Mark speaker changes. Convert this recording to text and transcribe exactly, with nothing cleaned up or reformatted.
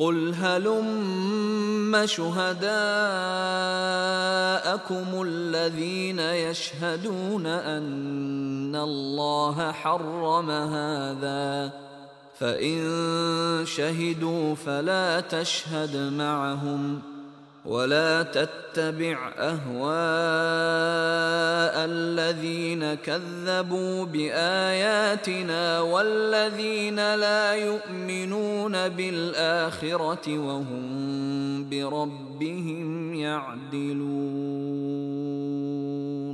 Speaker 1: قل هلم شهداءكم الذين يشهدون أن الله حرم هذا، فإن شهدوا فلا تشهد معهم، ولا تتبع أهواء الذين كذبوا بآياتنا والذين لا يؤمنون بالآخرة وهم بربهم يعدلون.